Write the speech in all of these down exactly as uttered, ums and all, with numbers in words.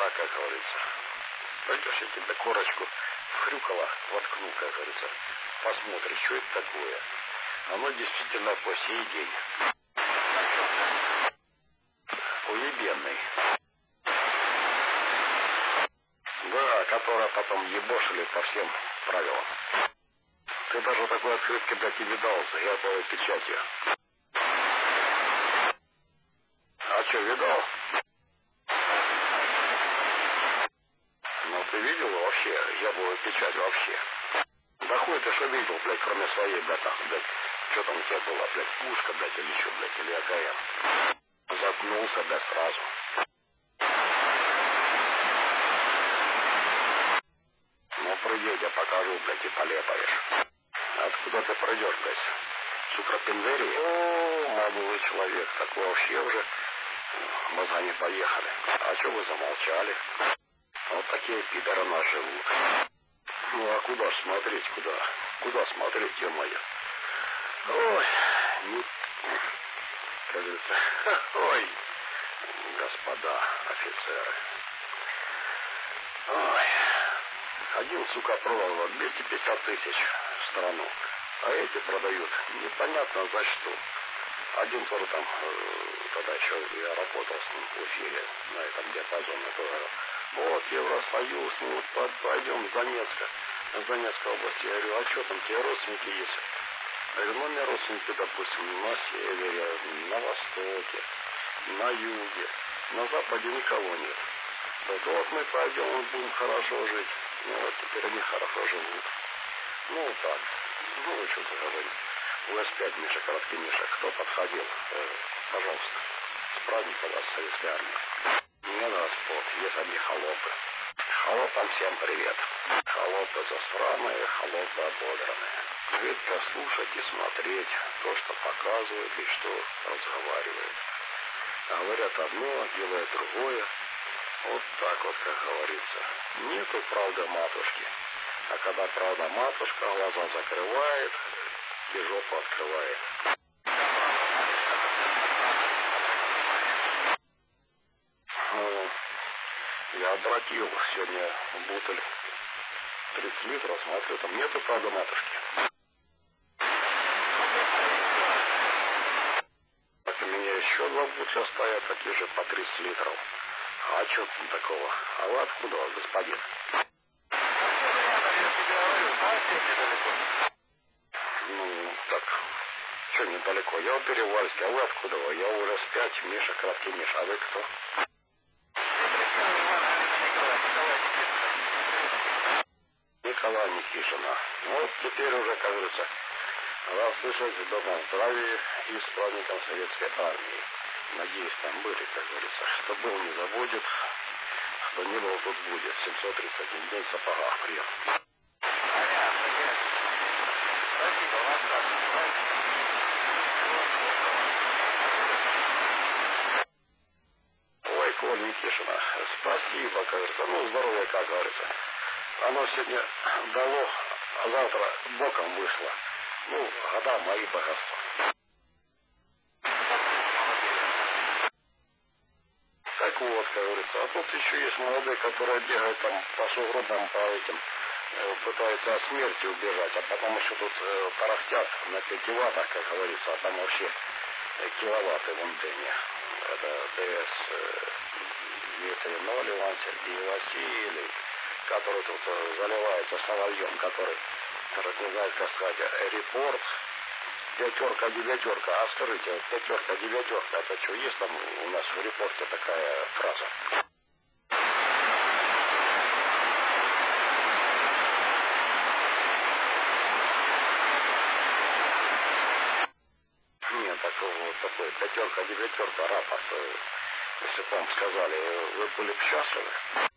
так, как говорится. Пойдешь, я тебе корочку в хрюкало воткну, как говорится. Посмотришь, что это такое. Оно действительно по сей день уебенный. Да, которая потом ебошили по всем правилам. Ты даже такой открытки, блядь, не видал с гербовой печатью. А что, видал? Ну, ты видел вообще гербовую печать вообще? Да хуй ты что видел, блядь, кроме своей, блядь, ах, блядь. Что там у тебя было, блядь, пушка, блядь, или еще, блядь, или АКМ? Заткнулся, блядь, сразу. Ну, прыгай, я покажу, блядь, и полепаешь. Откуда ты пройдешь, блядь? С Утропендерии? О, молодой человек, так вы вообще уже мозга не поехали. А что вы замолчали? Вот такие пидоры нас живут. Ну, а куда смотреть, куда? Куда смотреть, ё-моё? Ой, не... Как говорится, ой, господа офицеры. Ой, один, сука, продал двести пятьдесят тысяч в страну, а эти продают непонятно за что. Один тоже там, тогда еще я работал с ним в эфире, на этом диапазоне, говорил, вот, Евросоюз, ну вот пойдем с Донецка, с Донецкой области. Я говорю, а что там, тебе родственники есть? Я говорю, ну, у меня родственники, допустим, на севере, на востоке, на юге, на западе никого нет. Вот, вот мы пойдем, будем хорошо жить. Ну, вот теперь они хорошо живут. Ну, вот так. Ну, что ты говоришь. У эс пять, Миша, короткий Миша. Кто подходил? Э, пожалуйста. С праздником вас, советской армии. Не на спот, есть одни холопы. Холопам всем привет. Холопы засраные, холопы ободранные. Редко слушать и смотреть то, что показывают и что разговаривают. Говорят одно, делают другое. Вот так вот, как говорится. Нету правды матушки. А когда правда матушка глаза закрывает и жопу открывает. Ну, я обратил сегодня бутыль тридцать литров, смотрю, там нету правды матушки. Так у меня еще два бутля стоят, такие же по тридцать литров. А что там такого? А вы откуда, господин? Ну, так, что недалеко? Я у Перевальска, а вы откуда? Я уже спять, Миша, краткий Миша. А вы кто? Николай Никишина. Вот теперь уже, как говорится, вас слышать в добром здравии и с праздником советской армии. Надеюсь, там были, как говорится. Кто был, не забудет. Кто не был, тут будет. семьсот тридцать один день в сапогах приехал. Ой, Коль Никишина, спасибо, как говорится. Ну, здоровье, как говорится. Оно сегодня дало, а завтра боком вышло. Ну, года мои богатства. Так вот, как говорится. А тут еще есть молодые, которые бегают там по сугробам, по этим, э, пытаются от смерти убежать, а потом еще тут э, тарахтят на пяти ваттах, как говорится, а там вообще э, киловатты в антенне. Это ТС э, Дмитрий Ноль, Иван Сергей Васильев, который тут э, заливается соловьем, который, даже не знает, как сказать, репорт. Пятерка, девятерка. А скажите, пятерка, девятерка, это что, есть там у нас в репорте такая фраза? Нет, такого вот такой пятерка, девятерка, рапорт. Если бы вам сказали, вы были бы счастливы?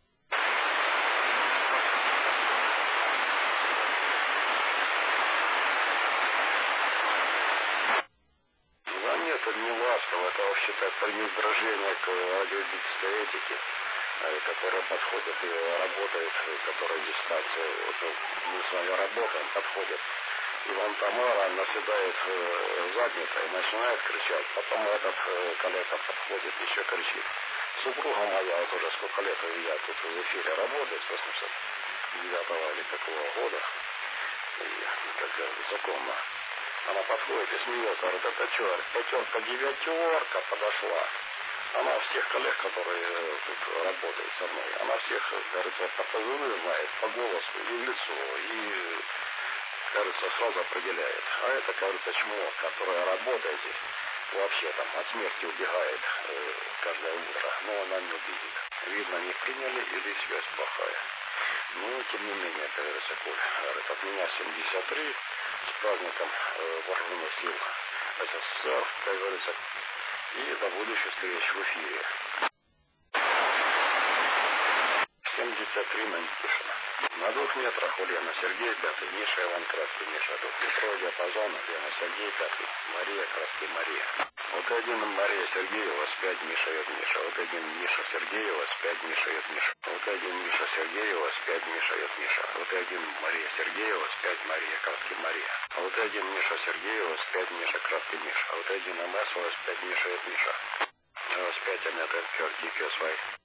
Это не ласково, это вообще так пренебрежение к радиологической этике, которая подходит и работает, которая дистанция, вот мы с вами работаем, подходит. Иван Тамара наседает задницей и начинает кричать, потом этот коллега подходит, еще кричит. Супруга моя, вот уже сколько сколько лет я тут в эфире работаю, с восемьдесят девятого или какого года. И, как говорится, законно. Она подходит и смеется, говорит, это что, пятерка, девятерка подошла. Она всех коллег, которые тут работают со мной, она всех, кажется, по позывным знает, по голосу и в лицо, и, кажется, сразу определяет. А это, кажется, чмо, которое работает здесь, вообще там от смерти убегает э, каждое утро, но она не убедит. Видно, не приняли или связь плохая. Ну, тем не менее, как говорится, Коль, говорит, от меня семьдесят три, с праздником э, вооруженных сил СССР, как говорится, и до будущих встреч в эфире. семьдесят три на Никишина. На двух метрах у Лена Сергей Пятый, Миша Иван Краткий, Миша. Двухметровый диапазон, Лена Сергей Пятый, Мария Краткий, Мария. Вот один Мария Сергеева, с пять Миша и Миша. Вот один Миша Сергеева, с пять Миша и Миша. Вот один Миша Сергеева, с пять Миша и Миша. Вот один Мария Сергеева, с пять Мария Краткий, Мария. А вот один Миша Сергеева, с пять Миша Краткий, Миша. А вот один МС, с пять Миша и Миша. С пять Амета Кертики, свои.